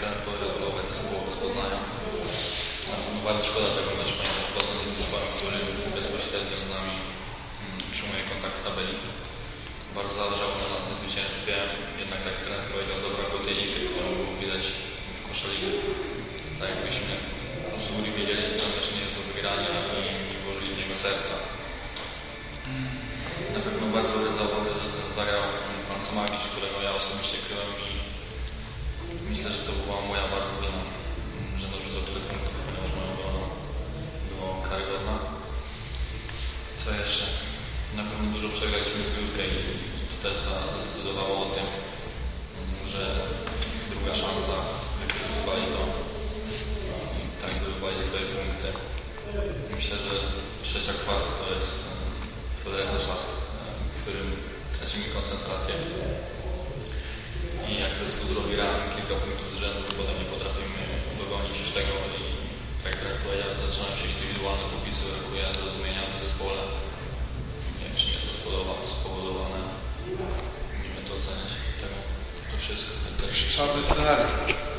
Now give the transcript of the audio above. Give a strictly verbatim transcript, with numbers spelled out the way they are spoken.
pogratulować zespołu z Poznania. No, bardzo szkoda tego meczu, ponieważ Poznań jest zespołem, który bezpośrednio z nami utrzymuje kontakt w tabeli. Bardzo zależało nam na tym zwycięstwie, jednak tak trener powiedział, zabrakło tej ikry, którą było widać w koszalinie. Tak jakbyśmy z góry wiedzieli, że ten mecz nie jest do wygrania i nie włożyli w niego serca. Na pewno bardzo dobre zawody zagrał pan Somagicz, którego ja osobiście kryłem i myślę, że to była moja bardzo wina, że narzucał tyle punktów, ponieważ moja obrona była karygodna. Co jeszcze? Na pewno dużo przegraliśmy z Górkę i to też zadecydowało o tym, że druga szansa wykorzystywali to i tak zdobywali swoje punkty. Myślę, że trzecia kwarta to jest cholerny czas, w którym tracimy koncentrację i jak zespół zrobi ran kilka punktów z rzędu, to potem nie potrafimy dogonić już tego i tak jak powiedziałem, zaczynają się indywidualne popisy, brakuje zrozumienia w zespole. Nie wiem, czym jest to spowodowane. Nie wiem to oceniać tego, to wszystko. Czarny scenariusz.